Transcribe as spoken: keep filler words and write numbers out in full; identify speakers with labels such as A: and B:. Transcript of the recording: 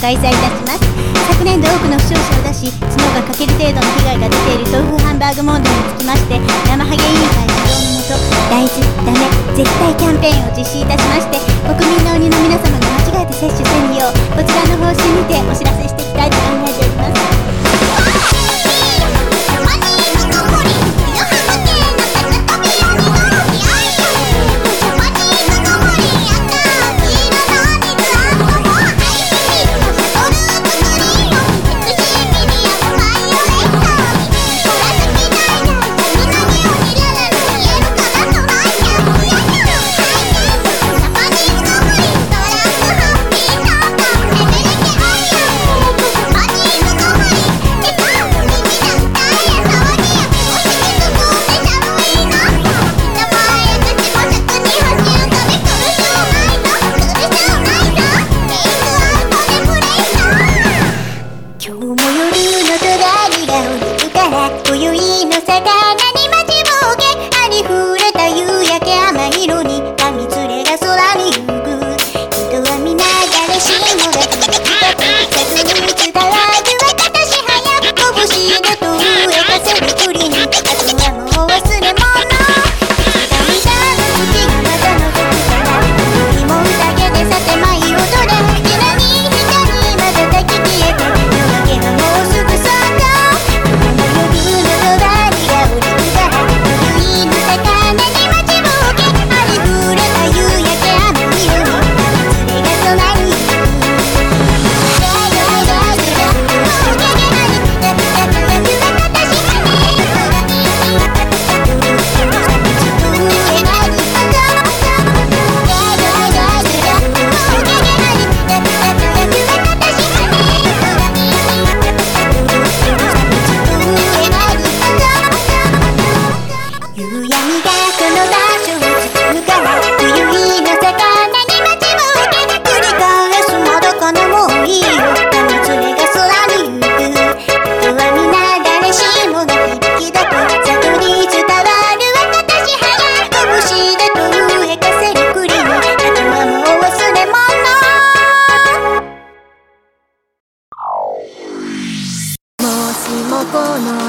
A: 開催いたします。昨年度多くの負傷者を出し、角が欠ける程度の被害が出ている豆腐ハンバーグ問題につきまして、生ハゲ委員会主導のもと、大豆ダメ絶対キャンペーンを実施いたしまして、国民の鬼の皆様が間違えて接種せぬよう、こちらの方針にてお知らせしていきたいと考えております。今宵の魚に待ちぼうけ、ありふれた夕焼け甘い色に紙連れが空に浮く。人は皆誰しもが一つ一つに伝わる私早く拳でと上かせるふりに、あとはもう忘れ物。掴みだ月がまた覗くから今宵も宴でさて舞い踊れ。ひらに光またたき消えて夜明けはもうすぐそこ。もしもこの